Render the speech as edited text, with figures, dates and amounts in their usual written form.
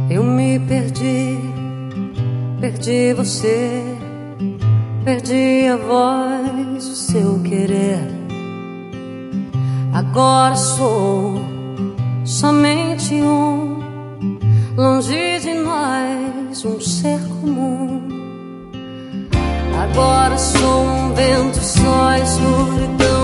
Eu me perdi, perdi você, perdi a voz, o seu querer. Agora sou somente um, longe de nós, um ser comum. Agora sou um vento só, escuridão.